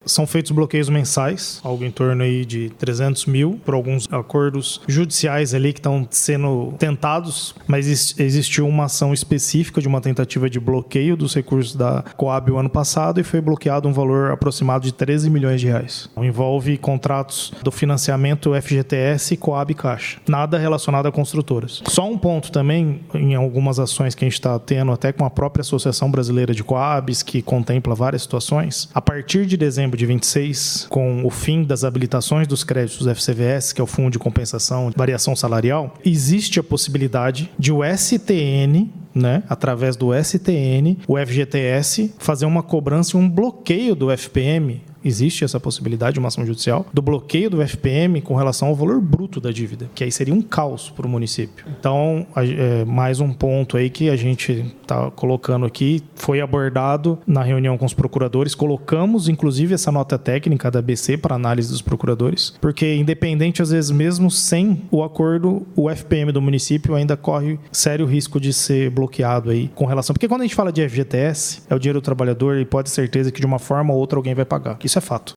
são feitos bloqueios mensais, algo em torno aí de 300 mil, por alguns acordos judiciais ali que estão sendo tentados, mas existiu uma ação específica de uma tentativa de bloqueio dos recursos da Coab o ano passado e foi bloqueado um valor aproximado de 13 milhões de reais. Envolve contratos do financiamento FGTS, Coab e Caixa. Nada relacionado a construtoras. Só um ponto também, em algumas ações que a gente está tendo, até com a própria Associação Brasileira de Coabs, que contempla várias situações, a partir de dezembro de 26, com o fim das habilitações dos créditos do FCVS, que é o Fundo de Compensação de Variação Salarial, existe a possibilidade de o STN, através do STN, o FGTS, fazer uma cobrança e um bloqueio do FPM. Existe essa possibilidade de uma ação judicial do bloqueio do FPM com relação ao valor bruto da dívida, que aí seria um caos para o município. Então, mais um ponto aí que a gente está colocando aqui, foi abordado na reunião com os procuradores, colocamos inclusive essa nota técnica da BC para análise dos procuradores, porque independente, às vezes mesmo sem o acordo, o FPM do município ainda corre sério risco de ser bloqueado aí com relação, porque quando a gente fala de FGTS, é o dinheiro do trabalhador e pode ter certeza que de uma forma ou outra alguém vai pagar. Isso é fato.